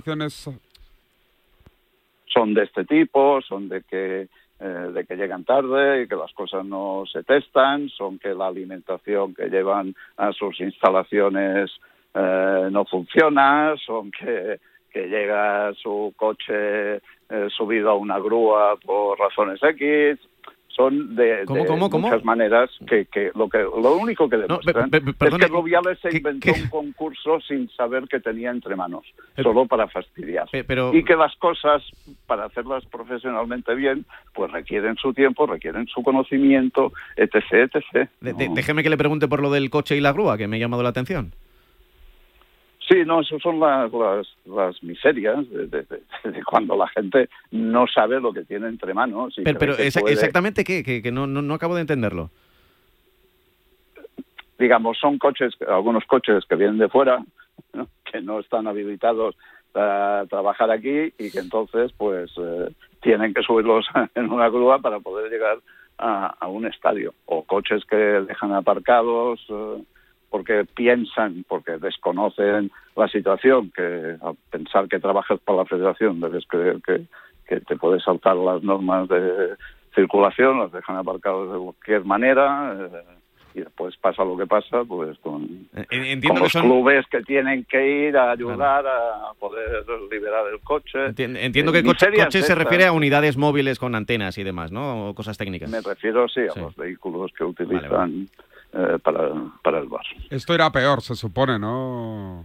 reclamaciones? Son de este tipo, son de que llegan tarde y que las cosas no se testan, son que la alimentación que llevan a sus instalaciones no funciona, son que llega su coche subido a una grúa por razones X. Son de muchas maneras que lo único que demuestran es que Rubiales se inventó un concurso sin saber que tenía entre manos, solo para fastidiar. Y que las cosas, para hacerlas profesionalmente bien, pues requieren su tiempo, requieren su conocimiento, etc. Déjeme que le pregunte por lo del coche y la grúa, que me ha llamado la atención. Sí, no, eso son las miserias de cuando la gente no sabe lo que tiene entre manos. Pero exactamente ¿qué? Que no acabo de entenderlo. Digamos, son algunos coches que vienen de fuera, ¿no? Que no están habilitados para trabajar aquí y que entonces pues tienen que subirlos en una grúa para poder llegar a un estadio. O coches que dejan aparcados... porque porque desconocen la situación, que al pensar que trabajas para la federación debes creer que te puedes saltar las normas de circulación, las dejan aparcados de cualquier manera, y después pasa lo que pasa, pues con los clubes que tienen que ir a ayudar a poder liberar el coche. Entiendo que coche se refiere a unidades móviles con antenas y demás, ¿no? O cosas técnicas. Me refiero, a los vehículos que utilizan... Vale. Para el bar. Esto era peor, se supone, ¿no?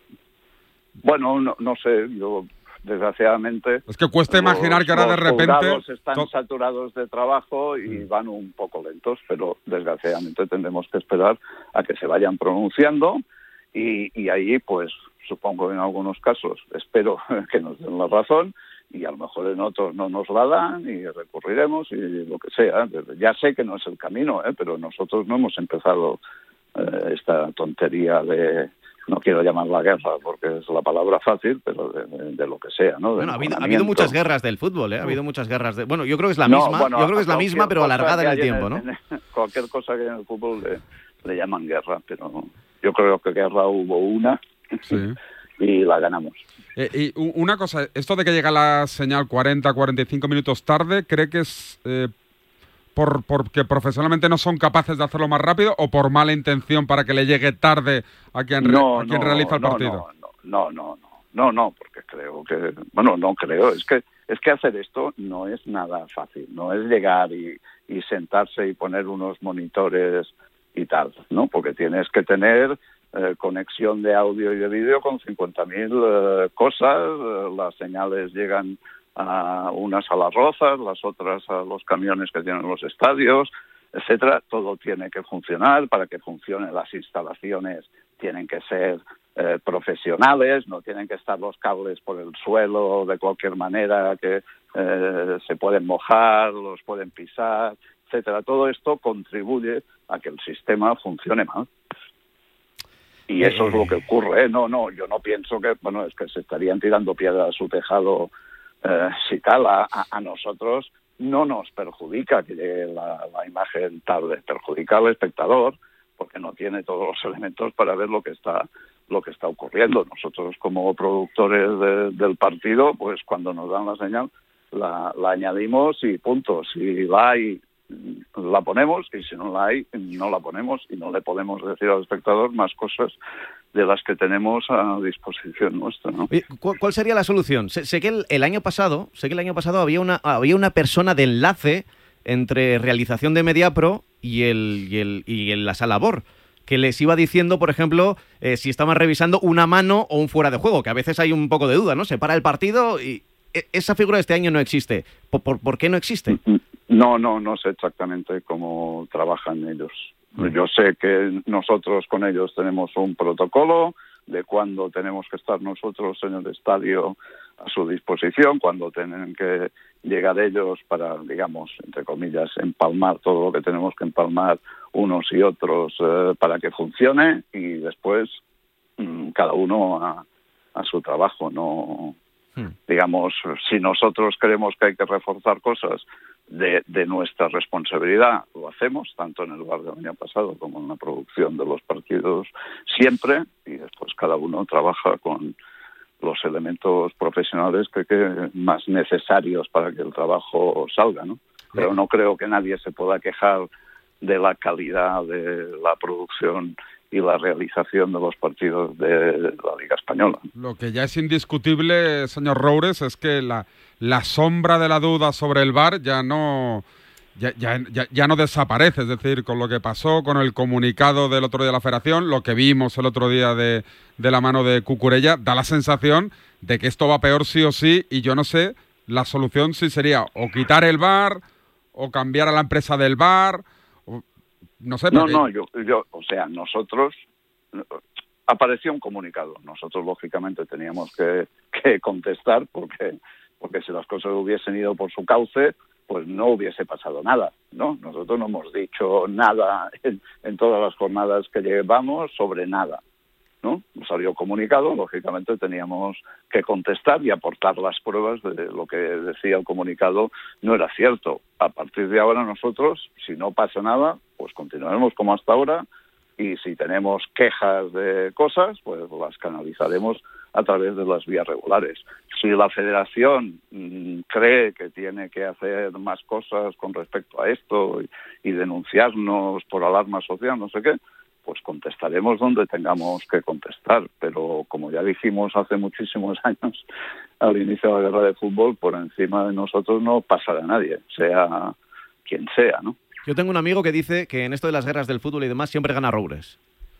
Bueno, no sé, yo desgraciadamente... Es que cuesta imaginar que ahora de repente... Los están saturados de trabajo y van un poco lentos, pero desgraciadamente tendremos que esperar a que se vayan pronunciando y ahí, pues, supongo en algunos casos, espero que nos den la razón, y a lo mejor en otros no nos la dan y recurriremos y lo que sea. Ya sé que no es el camino, pero nosotros no hemos empezado esta tontería de, no quiero llamarla guerra porque es la palabra fácil, pero de lo que sea, ¿no? Bueno, ha habido muchas guerras del fútbol, ¿eh? Ha habido muchas guerras de... Bueno, yo creo que es la misma, pero alargada en el tiempo, ¿no? Cualquier cosa que en el fútbol le llaman guerra, pero yo creo que guerra hubo una. Sí. Y la ganamos. Y una cosa, esto de que llega la señal 40-45 minutos tarde, ¿cree que es porque profesionalmente no son capaces de hacerlo más rápido o por mala intención para que le llegue tarde a quien realiza el partido? No, porque creo que... Bueno, no creo, es que hacer esto no es nada fácil, no es llegar y sentarse y poner unos monitores y tal, ¿no? Porque tienes que tener... conexión de audio y de vídeo con 50.000 cosas, las señales llegan a unas a las rozas, las otras a los camiones que tienen los estadios, etcétera. Todo tiene que funcionar. Para que funcionen las instalaciones tienen que ser profesionales, no tienen que estar los cables por el suelo de cualquier manera que se pueden mojar, los pueden pisar, etcétera. Todo esto contribuye a que el sistema funcione mal. Y eso es lo que ocurre, No, yo no pienso que, es que se estarían tirando piedras a su tejado, si tal, a nosotros no nos perjudica que llegue la imagen tarde, perjudica al espectador, porque no tiene todos los elementos para ver lo que está ocurriendo. Nosotros como productores del partido, pues cuando nos dan la señal, la añadimos y punto. Si la hay, la ponemos, y si no la hay, no la ponemos, y no le podemos decir al espectador más cosas de las que tenemos a disposición nuestra, ¿no? ¿Cuál sería la solución? Sé que el año pasado había una persona de enlace entre realización de Mediapro y la sala BOR, que les iba diciendo, por ejemplo, si estaban revisando una mano o un fuera de juego, que a veces hay un poco de duda, ¿no? Se para el partido y esa figura de este año no existe. ¿Por qué no existe? No sé exactamente cómo trabajan ellos. Yo sé que nosotros con ellos tenemos un protocolo de cuándo tenemos que estar nosotros en el estadio a su disposición, cuándo tienen que llegar ellos para, digamos, entre comillas, empalmar todo lo que tenemos que empalmar unos y otros para que funcione, y después cada uno a su trabajo, ¿no? Digamos, si nosotros creemos que hay que reforzar cosas de nuestra responsabilidad, lo hacemos, tanto en el bar del año pasado como en la producción de los partidos siempre, y después cada uno trabaja con los elementos profesionales que más necesarios para que el trabajo salga, ¿no? Pero no creo que nadie se pueda quejar de la calidad de la producción y la realización de los partidos de la Liga Española. Lo que ya es indiscutible, señor Roures, es que la sombra de la duda sobre el VAR ya no desaparece. Es decir, con lo que pasó, con el comunicado del otro día de la Federación, lo que vimos el otro día de la mano de Cucurella, da la sensación de que esto va peor sí o sí, y yo no sé, la solución sí sería o quitar el VAR o cambiar a la empresa del VAR. No sé. O sea, nosotros, apareció un comunicado, nosotros lógicamente teníamos que contestar porque si las cosas hubiesen ido por su cauce, pues no hubiese pasado nada, ¿no? Nosotros no hemos dicho nada en todas las jornadas que llevamos sobre nada, ¿no? Nos salió comunicado, lógicamente teníamos que contestar y aportar las pruebas de lo que decía el comunicado no era cierto. A partir de ahora nosotros, si no pasa nada, pues continuaremos como hasta ahora, y si tenemos quejas de cosas, pues las canalizaremos a través de las vías regulares. Si la Federación cree que tiene que hacer más cosas con respecto a esto y denunciarnos por alarma social, no sé qué, pues contestaremos donde tengamos que contestar. Pero como ya dijimos hace muchísimos años, al inicio de la guerra de fútbol, por encima de nosotros no pasará nadie, sea quien sea, ¿no? Yo tengo un amigo que dice que en esto de las guerras del fútbol y demás siempre gana Roures.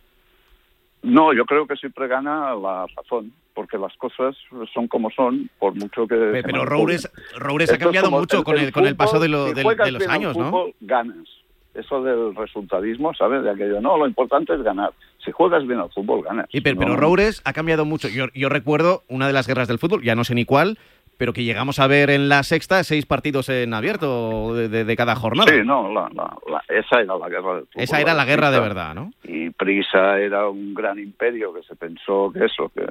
No, yo creo que siempre gana la razón, porque las cosas son como son, por mucho que... Pero Roures ha cambiado mucho con el paso de los años, ¿no? Fútbol, ganas. Eso del resultadismo, ¿sabes? De aquello, no, lo importante es ganar. Si juegas bien al fútbol, ganas. Pero Roures ha cambiado mucho. Yo recuerdo una de las guerras del fútbol, ya no sé ni cuál, pero que llegamos a ver en la Sexta 6 partidos en abierto de cada jornada. Sí, no, esa era la guerra del fútbol. Esa era la guerra de verdad, ¿no? Y Prisa era un gran imperio que se pensó que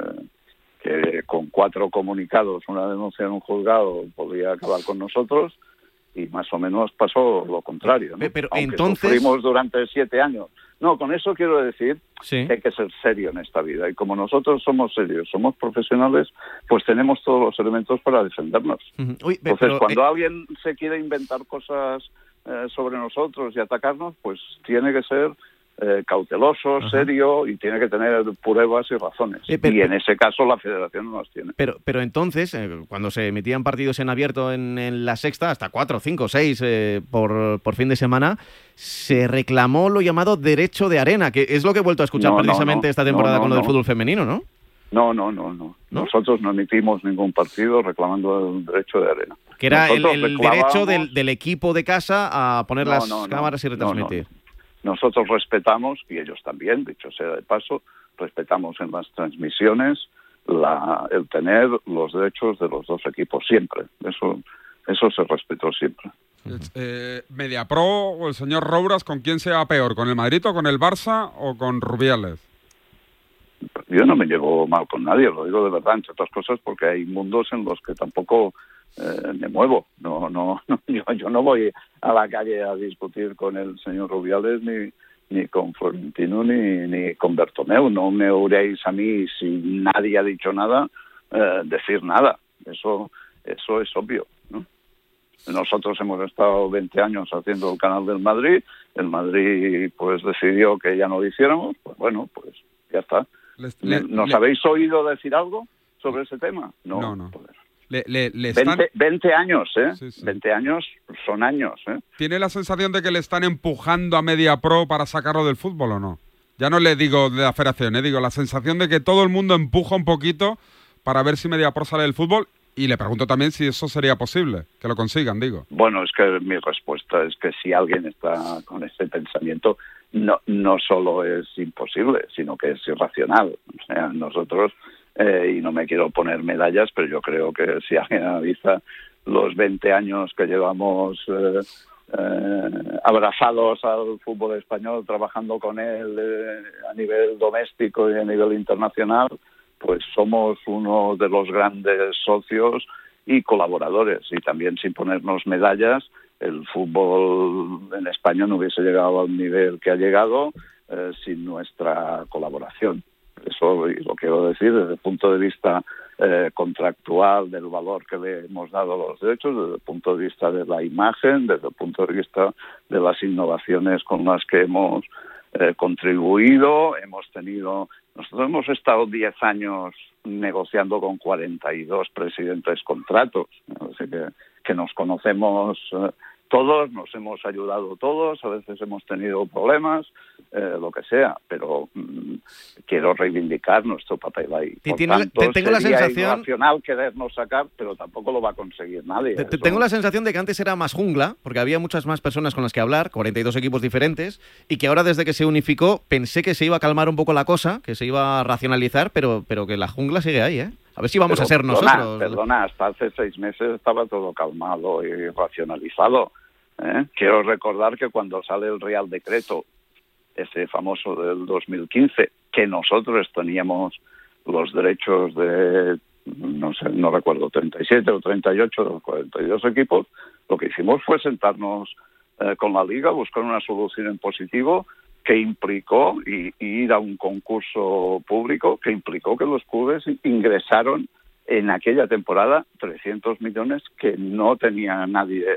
con 4 comunicados, una denuncia en un juzgado, podía acabar con nosotros, y más o menos pasó lo contrario, ¿no? Pero aunque entonces... sufrimos durante 7 años. No, con eso quiero decir sí, que hay que ser serio en esta vida. Y como nosotros somos serios, somos profesionales, pues tenemos todos los elementos para defendernos. Entonces, cuando alguien se quiere inventar cosas sobre nosotros y atacarnos, pues tiene que ser cauteloso, serio, y tiene que tener pruebas y razones. Y en ese caso la Federación no las tiene. Pero entonces, cuando se emitían partidos en abierto en la Sexta, hasta 4, 5, 6 por fin de semana, se reclamó lo llamado derecho de arena, que es lo que he vuelto a escuchar precisamente esta temporada con lo del fútbol femenino, ¿no? No. Nosotros no emitimos ningún partido reclamando el derecho de arena. Que era el derecho del equipo de casa a poner las cámaras y retransmitir. Nosotros respetamos, y ellos también, dicho sea de paso, respetamos en las transmisiones el tener los derechos de los dos equipos siempre. Eso se respetó siempre. Mediapro o el señor Roures, ¿con quién se va peor? ¿Con el Madrid o con el Barça o con Rubiales? Yo no me llevo mal con nadie, lo digo de verdad, entre otras cosas, porque hay mundos en los que tampoco me muevo. Yo no voy a la calle a discutir con el señor Rubiales ni con Florentino ni con Bertomeu. No me oiréis a mí, si nadie ha dicho nada, decir nada. Eso es obvio, ¿no? Nosotros hemos estado 20 años haciendo el canal del Madrid. El Madrid pues decidió que ya no lo hiciéramos. Pues bueno, pues ya está. ¿Nos habéis oído decir algo sobre ese tema? No. Joder. 20 años, ¿eh? Sí. 20 años son años, ¿eh? ¿Tiene la sensación de que le están empujando a Mediapro para sacarlo del fútbol o no? Ya no le digo de la Federación, digo la sensación de que todo el mundo empuja un poquito para ver si Mediapro sale del fútbol, y le pregunto también si eso sería posible, que lo consigan, digo. Bueno, es que mi respuesta es que si alguien está con ese pensamiento, no solo es imposible, sino que es irracional. O sea, nosotros... y no me quiero poner medallas, pero yo creo que si alguien analiza los 20 años que llevamos abrazados al fútbol español, trabajando con él a nivel doméstico y a nivel internacional, pues somos uno de los grandes socios y colaboradores. Y también, sin ponernos medallas, el fútbol en España no hubiese llegado al nivel que ha llegado sin nuestra colaboración. eso lo quiero decir desde el punto de vista contractual, del valor que le hemos dado a los derechos, desde el punto de vista de la imagen, desde el punto de vista de las innovaciones con las que hemos contribuido. Nosotros hemos estado 10 años negociando con 42 presidentes contratos, así que nos conocemos todos, nos hemos ayudado todos, a veces hemos tenido problemas, lo que sea, pero quiero reivindicar nuestro papel ahí. Por tanto, tengo la sensación irracional querernos sacar, pero tampoco lo va a conseguir nadie. Tengo la sensación de que antes era más jungla, porque había muchas más personas con las que hablar, 42 equipos diferentes, y que ahora desde que se unificó pensé que se iba a calmar un poco la cosa, que se iba a racionalizar, pero que la jungla sigue ahí, ¿eh? A ver si vamos a ser nosotros. Perdona, hasta hace 6 meses estaba todo calmado y racionalizado. Quiero recordar que cuando sale el Real Decreto, ese famoso del 2015, que nosotros teníamos los derechos de, no recuerdo, 37 o 38 de los 42 equipos, lo que hicimos fue sentarnos con la Liga, buscar una solución en positivo que implicó y ir a un concurso público que implicó que los clubes ingresaron en aquella temporada 300 millones que no tenía nadie.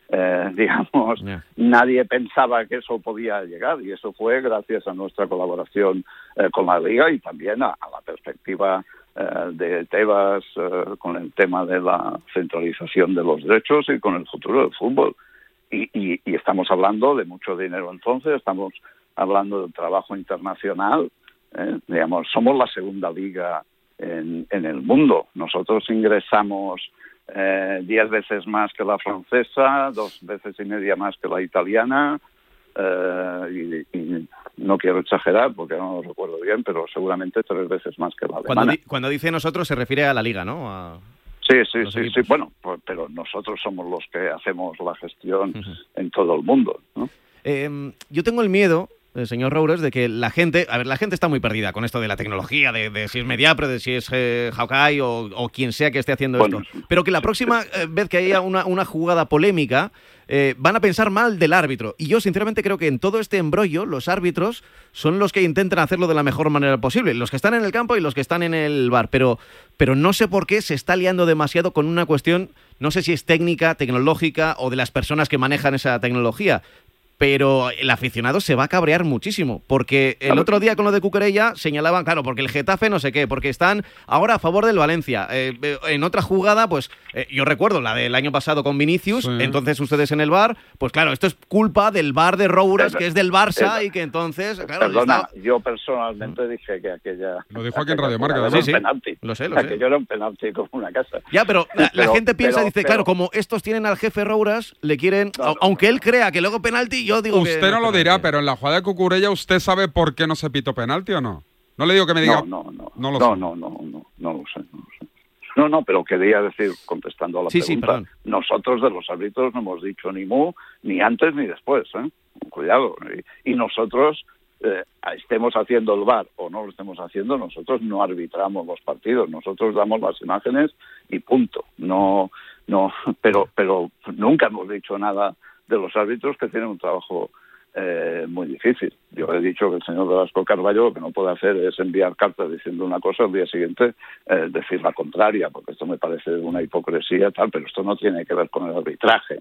Nadie pensaba que eso podía llegar, y eso fue gracias a nuestra colaboración con la Liga y también a la perspectiva de Tebas con el tema de la centralización de los derechos y con el futuro del fútbol. Y estamos hablando de mucho dinero entonces, estamos hablando del trabajo internacional. Somos la segunda liga en el mundo. Nosotros ingresamos 10 veces más que la francesa, 2 veces y media más que la italiana, y no quiero exagerar porque no lo recuerdo bien, pero seguramente 3 veces más que la alemana. Cuando dice nosotros se refiere a la liga, ¿no? Sí. Bueno, pero nosotros somos los que hacemos la gestión en todo el mundo, ¿no? Yo tengo el miedo, señor Roures, de que la gente está muy perdida con esto de la tecnología, de si es Mediapro, de si es Hawkeye o quien sea que esté haciendo esto. Pero que la próxima vez que haya una jugada polémica, van a pensar mal del árbitro. Y yo sinceramente creo que en todo este embrollo los árbitros son los que intentan hacerlo de la mejor manera posible. Los que están en el campo y los que están en el bar. Pero no sé por qué se está liando demasiado con una cuestión, no sé si es técnica, tecnológica o de las personas que manejan esa tecnología. Pero el aficionado se va a cabrear muchísimo, porque el otro día con lo de Cucurella señalaban, claro, porque el Getafe no sé qué, porque están ahora a favor del Valencia. En otra jugada, pues yo recuerdo la del año pasado con Vinicius, entonces ustedes en el VAR, pues claro, esto es culpa del VAR de Roures, que es del Barça, y que entonces... Claro, perdona, yo personalmente dije que aquella... Lo dijo aquí en Radio Marca. Era un penalti. Lo sé. Aquello era un penalti como una casa. Ya, pero la gente piensa, dice, claro, como estos tienen al jefe Roures, le quieren... aunque él crea que luego penalti... Usted no lo dirá, pero en la jugada de Cucurella, ¿usted sabe por qué no se pitó penalti o no? No le digo que me diga... No lo sé. No, pero quería decir, contestando a la pregunta, nosotros de los árbitros no hemos dicho ni mu, ni antes ni después, cuidado. Y nosotros, estemos haciendo el VAR o no lo estemos haciendo, nosotros no arbitramos los partidos, nosotros damos las imágenes y punto. Pero nunca hemos dicho nada de los árbitros, que tienen un trabajo muy difícil. Yo he dicho que el señor Velasco Carballo lo que no puede hacer es enviar cartas diciendo una cosa al día siguiente decir la contraria, porque esto me parece una hipocresía tal, pero esto no tiene que ver con el arbitraje.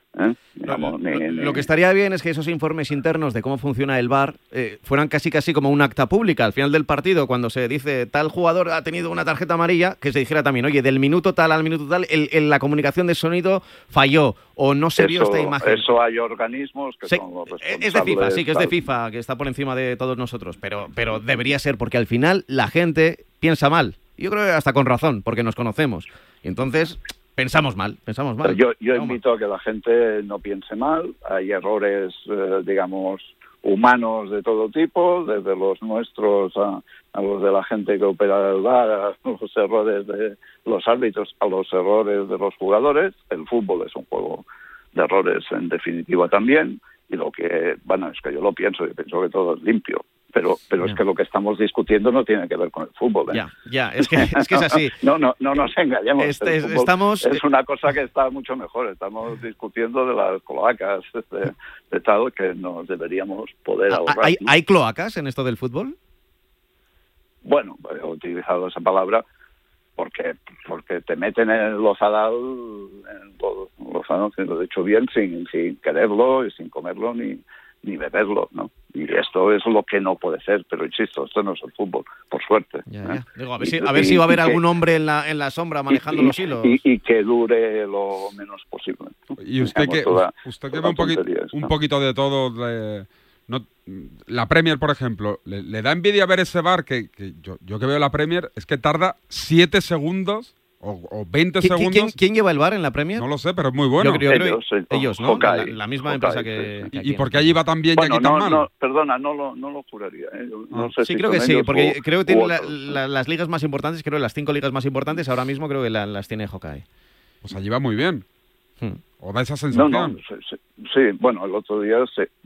Lo que estaría bien es que esos informes internos de cómo funciona el VAR fueran casi como un acta pública. Al final del partido, cuando se dice tal jugador ha tenido una tarjeta amarilla, que se dijera también, oye, del minuto tal al minuto tal, la comunicación de sonido falló o no se vio esta imagen. Eso hay organismos que son los responsables. Es de FIFA, sí, que es de FIFA, que está por encima de todos nosotros, pero debería ser, porque al final la gente piensa mal. Yo creo que hasta con razón, porque nos conocemos. Y entonces... Pensamos mal. Yo invito a que la gente no piense mal. Hay errores, humanos de todo tipo, desde los nuestros a los de la gente que opera el VAR, a los errores de los árbitros, a los errores de los jugadores. El fútbol es un juego de errores en definitiva también. Y es que yo lo pienso, yo pienso que todo es limpio. Pero es que lo que estamos discutiendo no tiene que ver con el fútbol. Es que es así. No nos engañemos. Es una cosa que está mucho mejor. Estamos discutiendo de las cloacas de tal que nos deberíamos poder ahorrar. ¿Hay cloacas en esto del fútbol? Bueno, he utilizado esa palabra porque te meten en el Lozadal, lo he hecho bien sin quererlo y sin comerlo ni beberlo, ¿no? Y esto es lo que no puede ser, pero insisto, esto no es el fútbol, por suerte. Ya. Digo, a ver si va a haber algún hombre en la sombra manejando los hilos. Y que dure lo menos posible, ¿no? Y usted que ve un poquito de todo, la Premier, por ejemplo, ¿le da envidia ver ese VAR? Que yo que veo la Premier, es que tarda 7 segundos o 20 segundos. ¿Quién lleva el VAR en la Premier? No lo sé, pero es muy bueno. Yo creo ellos, ¿no? La misma empresa que sí. aquí. ¿Y por qué allí va tan bien y aquí tan mal? No, perdona, no lo juraría. No sé sí, si creo que sí, porque creo que tiene otros, las ligas más importantes, creo que las 5 ligas más importantes ahora mismo creo que las tiene Hawkeye. Pues allí va muy bien. ¿O da esa sensación? Sí, bueno, el otro día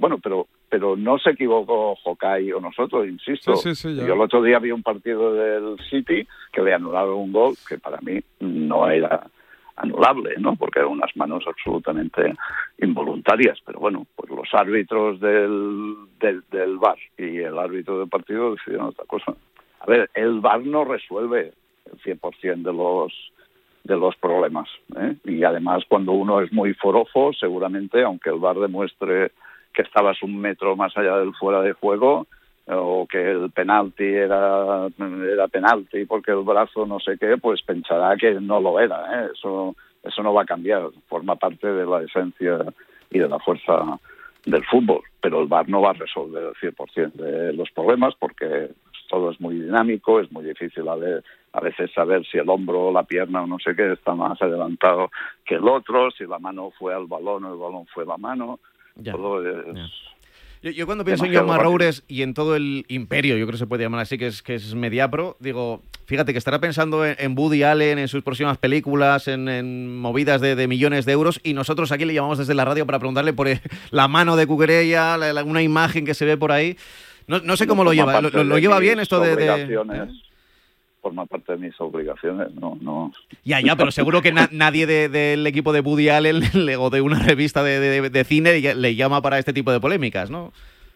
pero no se equivocó Hawkeye o nosotros, insisto. Sí, yo el otro día vi un partido del City que le anularon un gol que para mí no era anulable, ¿no? Porque eran unas manos absolutamente involuntarias, pero bueno, pues los árbitros del VAR y el árbitro del partido decidieron otra cosa. A ver, el VAR no resuelve el 100% de los problemas, ¿eh? Y además cuando uno es muy forofo, seguramente, aunque el VAR demuestre que estabas 1 metro más allá del fuera de juego, o que el penalti era penalti porque el brazo no sé qué, pues pensará que no lo era, ¿eh? Eso no va a cambiar, forma parte de la esencia y de la fuerza del fútbol, pero el VAR no va a resolver el 100% de los problemas porque todo es muy dinámico, es muy difícil a veces saber si el hombro o la pierna o no sé qué está más adelantado que el otro, si la mano fue al balón o el balón fue la mano. Todo es... Yo cuando pienso en Jaume Roures y en todo el imperio, yo creo que se puede llamar así, que es Mediapro, digo, fíjate que estará pensando en Woody Allen, en sus próximas películas, en movidas de millones de euros, y nosotros aquí le llamamos desde la radio para preguntarle por la mano de Cuquerella, una imagen que se ve por ahí. No sé cómo lo lleva. ¿Lo lleva bien esto de...? Forma parte de mis obligaciones, no. Ya, pero seguro que nadie del equipo de Woody Allen o de una revista de cine le llama para este tipo de polémicas, ¿no?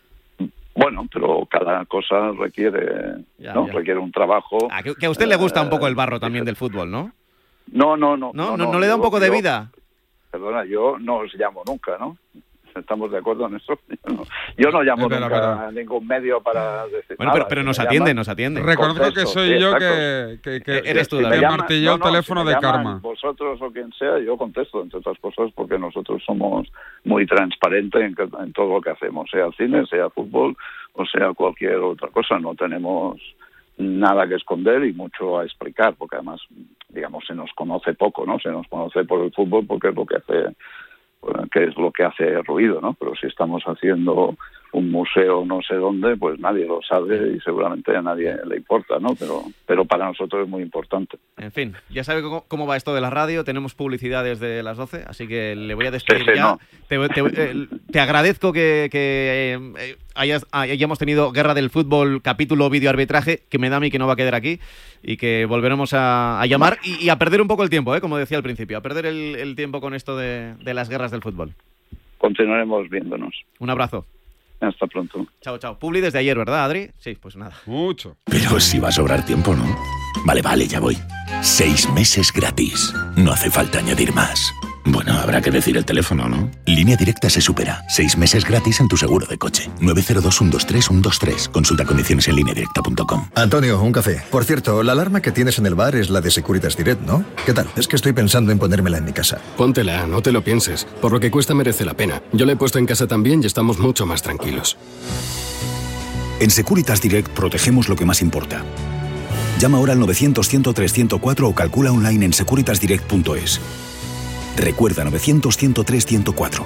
Bueno, pero cada cosa requiere un trabajo. Que a usted le gusta un poco el barro también del fútbol, ¿no? No le da un poco de vida. Perdona, yo no os llamo nunca, ¿no? ¿Estamos de acuerdo en eso? Yo no llamo nunca a ningún medio para decir nada. Pero nos atiende. Reconozco que soy yo que eres tú, que martilló el teléfono de Karma. Vosotros o quien sea, yo contesto, entre otras cosas, porque nosotros somos muy transparentes en todo lo que hacemos, sea cine, sea fútbol o sea cualquier otra cosa. No tenemos nada que esconder y mucho a explicar, porque además, digamos, se nos conoce poco, ¿no? Se nos conoce por el fútbol porque es lo que hace ruido, ¿no? Pero si estamos haciendo un museo no sé dónde, pues nadie lo sabe y seguramente a nadie le importa, ¿no? Pero para nosotros es muy importante. En fin, ya sabe cómo va esto de la radio, tenemos publicidad desde las 12, así que le voy a despedir ya. No. Te agradezco que hayamos tenido Guerra del Fútbol, capítulo videoarbitraje, que me da a mí que no va a quedar aquí, y que volveremos a llamar y a perder un poco el tiempo, como decía al principio, a perder el tiempo con esto de las guerras del fútbol. Continuaremos viéndonos. Un abrazo. Hasta pronto. Chao. Publi desde ayer, ¿verdad, Adri? Sí, pues nada. Mucho. Pero si va a sobrar tiempo, ¿no? Vale, ya voy. 6 meses gratis. No hace falta añadir más. Bueno, habrá que decir el teléfono, ¿no? Línea Directa se supera. 6 meses gratis en tu seguro de coche. 902-123-123. Consulta condiciones en lineadirecta.com. Antonio, un café. Por cierto, la alarma que tienes en el bar es la de Securitas Direct, ¿no? ¿Qué tal? Es que estoy pensando en ponérmela en mi casa. Póntela, no te lo pienses. Por lo que cuesta merece la pena. Yo la he puesto en casa también y estamos mucho más tranquilos. En Securitas Direct protegemos lo que más importa. Llama ahora al 900-103-104 o calcula online en securitasdirect.es. Recuerda, 900-103-104.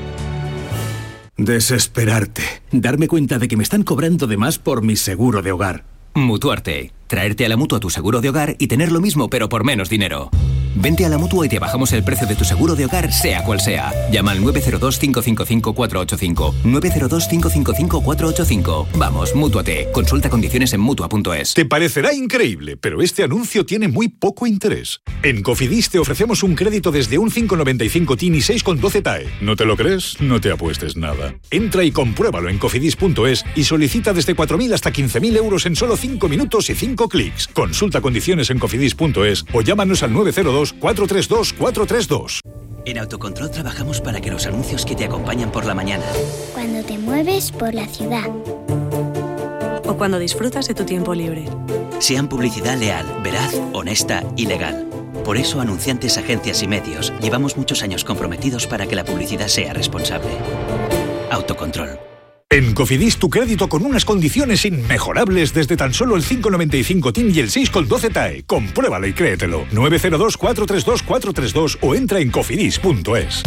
Desesperarte. Darme cuenta de que me están cobrando de más por mi seguro de hogar. Mutuarte. Traerte a la Mutua tu seguro de hogar y tener lo mismo pero por menos dinero. Vente a la Mutua y te bajamos el precio de tu seguro de hogar, sea cual sea. Llama al 902-555-485. 902-555-485. Vamos, Mútuate. Consulta condiciones en Mutua.es. Te parecerá increíble, pero este anuncio tiene muy poco interés. En Cofidis te ofrecemos un crédito desde un 5,95 TIN y 6,12 TAE. ¿No te lo crees? No te apuestes nada. Entra y compruébalo en cofidis.es y solicita desde 4.000 hasta 15.000 euros en solo 5 minutos y 5 clics. Consulta condiciones en cofidis.es o llámanos al 902-432-432. En Autocontrol trabajamos para que los anuncios que te acompañan por la mañana, cuando te mueves por la ciudad, o cuando disfrutas de tu tiempo libre, sean publicidad leal, veraz, honesta y legal. Por eso, anunciantes, agencias y medios, llevamos muchos años comprometidos para que la publicidad sea responsable. Autocontrol. En Cofidis, tu crédito con unas condiciones inmejorables desde tan solo el 5,95 TIN y el 6,12 TAE. Compruébalo y créetelo. 902-432-432 o entra en cofidis.es.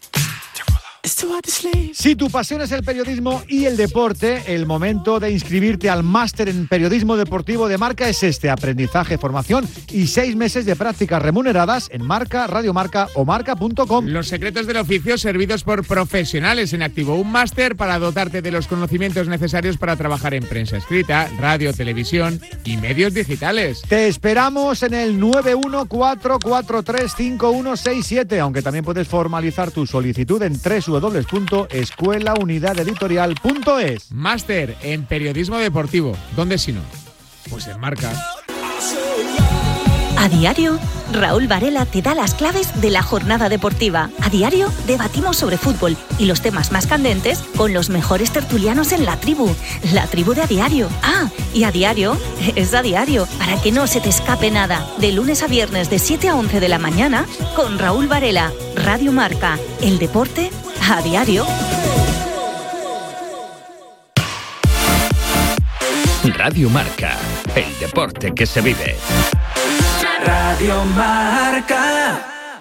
Si tu pasión es el periodismo y el deporte, el momento de inscribirte al máster en periodismo deportivo de Marca es este: aprendizaje, formación y 6 meses de prácticas remuneradas en Marca, Radio Marca o marca.com. Los secretos del oficio servidos por profesionales en activo. Un máster para dotarte de los conocimientos necesarios para trabajar en prensa escrita, radio, televisión y medios digitales. Te esperamos en el 914435167, aunque también puedes formalizar tu solicitud en www.escuelaunidadeditorial.es. Máster en periodismo deportivo. ¿Dónde si no? Pues en Marca. A diario, Raúl Varela te da las claves de la jornada deportiva. A diario, debatimos sobre fútbol y los temas más candentes con los mejores tertulianos en la tribu de A Diario. Ah, y A Diario es A Diario, para que no se te escape nada. De lunes a viernes de 7 a 11 de la mañana con Raúl Varela, Radio Marca, el deporte a diario. Radio Marca, el deporte que se vive. Radio Marca.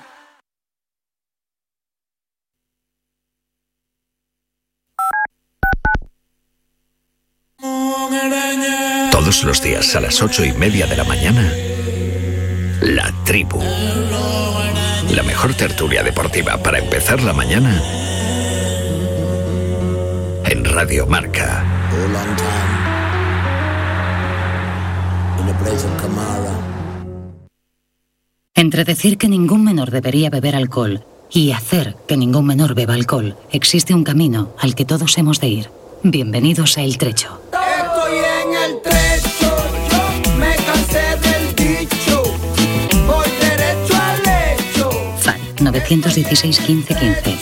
Todos los días a las 8:30 de la mañana, La Tribu. La mejor tertulia deportiva para empezar la mañana en Radio Marca. Entre decir que ningún menor debería beber alcohol y hacer que ningún menor beba alcohol, existe un camino al que todos hemos de ir. Bienvenidos a El Trecho. Estoy en el trecho, yo me cansé del dicho, voy derecho al hecho. FAL 916 15 15.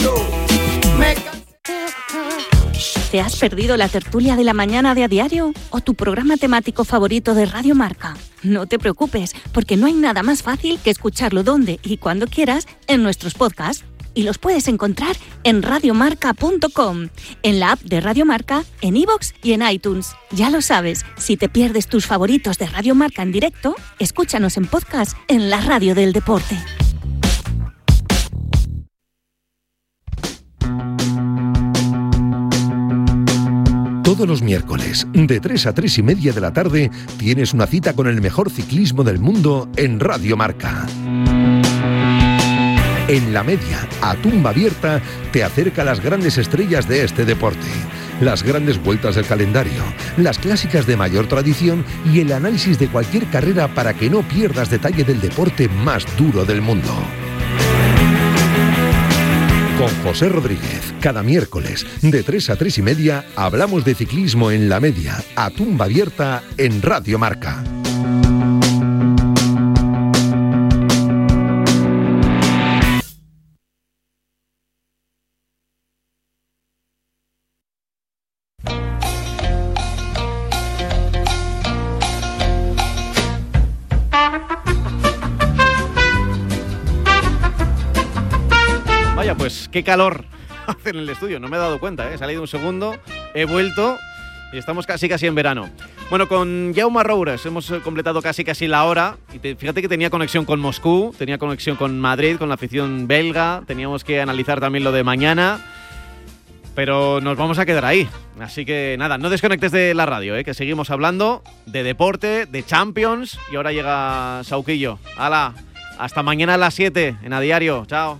¿Te has perdido la tertulia de la mañana de A Diario o tu programa temático favorito de Radio Marca? No te preocupes, porque no hay nada más fácil que escucharlo donde y cuando quieras en nuestros podcasts. Y los puedes encontrar en radiomarca.com, en la app de Radio Marca, en iVoox y en iTunes. Ya lo sabes, si te pierdes tus favoritos de Radio Marca en directo, escúchanos en podcast en la radio del deporte. Todos los miércoles, de 3 a 3 y media de la tarde, tienes una cita con el mejor ciclismo del mundo en Radio Marca. En la media, a tumba abierta, te acerca a las grandes estrellas de este deporte, las grandes vueltas del calendario, las clásicas de mayor tradición y el análisis de cualquier carrera para que no pierdas detalle del deporte más duro del mundo. Con José Rodríguez, cada miércoles, de 3 a 3 y media, hablamos de ciclismo en la media, a tumba abierta en Radio Marca. Pues qué calor hace en el estudio, no me he dado cuenta, He salido un segundo, he vuelto y estamos casi en verano. Bueno, con Jaume Roures hemos completado casi la hora y fíjate que tenía conexión con Moscú, tenía conexión con Madrid, con la afición belga, teníamos que analizar también lo de mañana, pero nos vamos a quedar ahí. Así que nada, no desconectes de la radio, que seguimos hablando de deporte, de Champions y ahora llega Sauquillo. ¡Hala! Hasta mañana a las 7 en A Diario. Chao.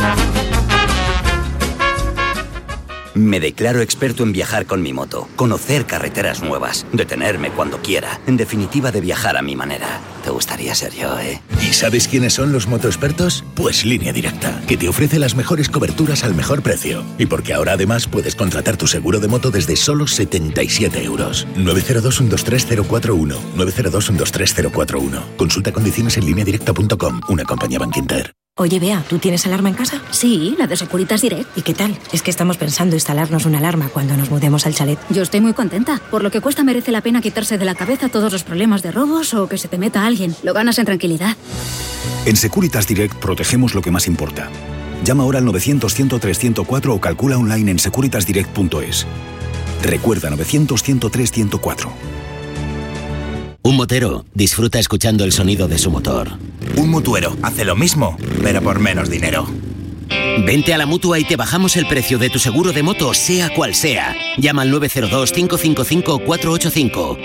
Me declaro experto en viajar con mi moto, conocer carreteras nuevas, detenerme cuando quiera, en definitiva de viajar a mi manera. Te gustaría ser yo, ¿eh? ¿Y sabes quiénes son los motoexpertos? Pues Línea Directa, que te ofrece las mejores coberturas al mejor precio. Y porque ahora además puedes contratar tu seguro de moto desde solo 77 euros. 902-123-041. 902-123-041. Consulta condiciones en lineadirecta.com, una compañía Bank Inter. Oye, Bea, ¿tú tienes alarma en casa? Sí, la de Securitas Direct. ¿Y qué tal? Es que estamos pensando instalarnos una alarma cuando nos mudemos al chalet. Yo estoy muy contenta. Por lo que cuesta merece la pena quitarse de la cabeza todos los problemas de robos o que se te meta alguien. Lo ganas en tranquilidad. En Securitas Direct protegemos lo que más importa. Llama ahora al 900-103-104 o calcula online en securitasdirect.es. Recuerda 900-103-104. Un motero disfruta escuchando el sonido de su motor. Un mutuero hace lo mismo, pero por menos dinero. Vente a la Mutua y te bajamos el precio de tu seguro de moto, sea cual sea. Llama al 902-555-485.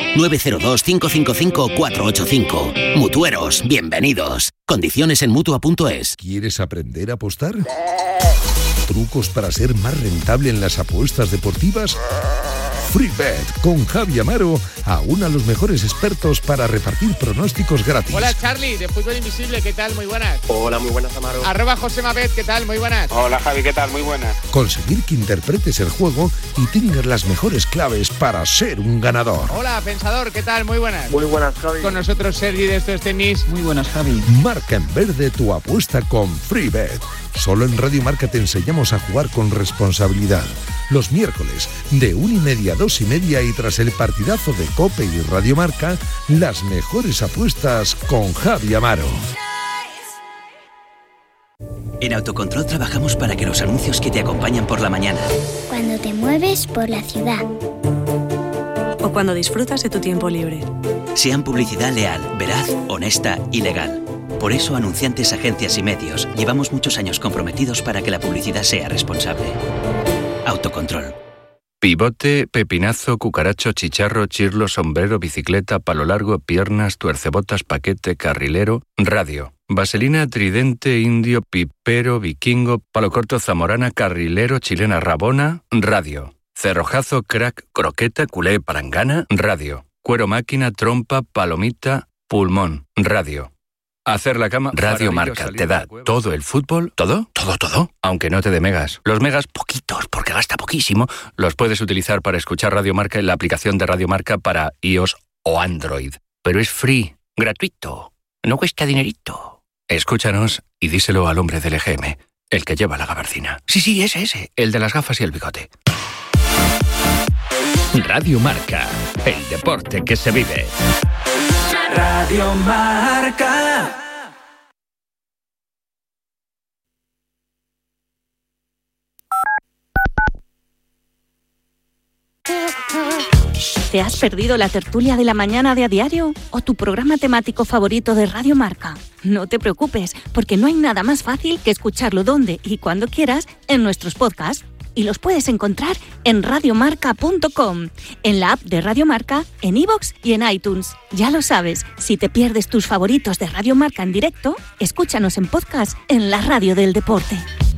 902-555-485. Mutueros, bienvenidos. Condiciones en Mutua.es. ¿Quieres aprender a apostar? ¿Trucos para ser más rentable en las apuestas deportivas? FreeBet con Javi Amaro aúna a los mejores expertos para repartir pronósticos gratis. Hola Charlie, de Fútbol Invisible, ¿qué tal? Muy buenas. Hola, muy buenas, Amaro. @JosemaBet, ¿qué tal? Muy buenas. Hola Javi, ¿qué tal? Muy buenas. Conseguir que interpretes el juego y tengas las mejores claves para ser un ganador. Hola Pensador, ¿qué tal? Muy buenas. Muy buenas, Javi. Con nosotros Sergi de Esto es Tenis. Muy buenas, Javi. Marca en verde tu apuesta con FreeBet. Solo en Radio Marca te enseñamos a jugar con responsabilidad. Los miércoles, de 1:30 a 2:30 y tras el partidazo de COPE y Radio Marca, las mejores apuestas con Javi Amaro. En Autocontrol trabajamos para que los anuncios que te acompañan por la mañana, Cuando te mueves por la ciudad, O cuando disfrutas de tu tiempo libre. sean publicidad leal, veraz, honesta y legal. Por eso, anunciantes, agencias y medios, llevamos muchos años comprometidos para que la publicidad sea responsable. Autocontrol. Pivote, pepinazo, cucaracho, chicharro, chirlo, sombrero, bicicleta, palo largo, piernas, tuercebotas, paquete, carrilero, radio. Vaselina, tridente, indio, pipero, vikingo, palo corto, zamorana, carrilero, chilena, rabona, radio. Cerrojazo, crack, croqueta, culé, palangana, radio. Cuero máquina, trompa, palomita, pulmón, radio. Hacer la cama. Radio Marca te da todo el fútbol, todo, aunque no te dé megas. Los megas, poquitos, porque gasta poquísimo, los puedes utilizar para escuchar Radio Marca en la aplicación de Radio Marca para iOS o Android. Pero es free, gratuito, no cuesta dinerito. Escúchanos y díselo al hombre del EGM, el que lleva la gabardina. Sí, ese, el de las gafas y el bigote. Radio Marca, el deporte que se vive. Radio Marca. ¿Te has perdido la tertulia de la mañana de A Diario? ¿O tu programa temático favorito de Radio Marca? No te preocupes, porque no hay nada más fácil que escucharlo donde y cuando quieras en nuestros podcasts. Y los puedes encontrar en radiomarca.com, en la app de Radio Marca, en iVoox y en iTunes. Ya lo sabes, si te pierdes tus favoritos de Radio Marca en directo, escúchanos en podcast en la radio del deporte.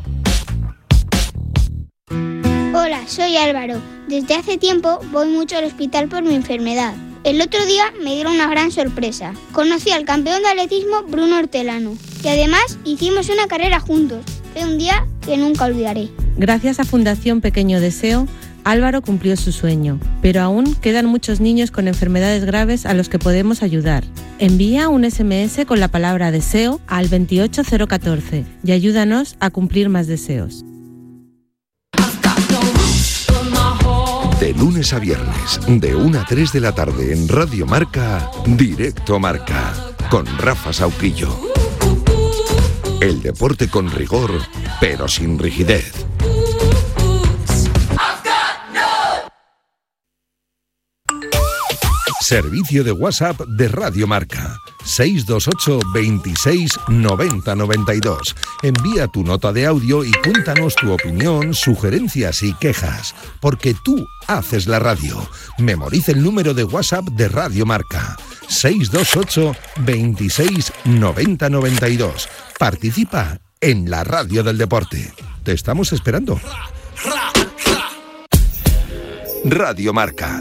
Hola, soy Álvaro. Desde hace tiempo voy mucho al hospital por mi enfermedad. El otro día me dieron una gran sorpresa. Conocí al campeón de atletismo Bruno Hortelano y además hicimos una carrera juntos. Fue un día que nunca olvidaré. Gracias a Fundación Pequeño Deseo, Álvaro cumplió su sueño, pero aún quedan muchos niños con enfermedades graves a los que podemos ayudar. Envía un SMS con la palabra deseo al 28014 y ayúdanos a cumplir más deseos. De lunes a viernes, de 1 a 3 de la tarde en Radio Marca, Directo Marca, con Rafa Sauquillo. El deporte con rigor, pero sin rigidez. Servicio de WhatsApp de Radio Marca. 628 26 90 92. Envía tu nota de audio y cuéntanos tu opinión, sugerencias y quejas, porque tú haces la radio. Memoriza el número de WhatsApp de Radio Marca. 628 26 90 92. Participa en la radio del deporte. Te estamos esperando. Radio Marca.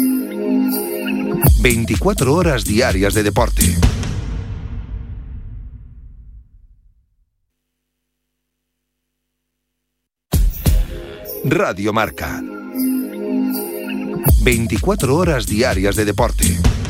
24 horas diarias de deporte. Radio Marca. 24 horas diarias de deporte.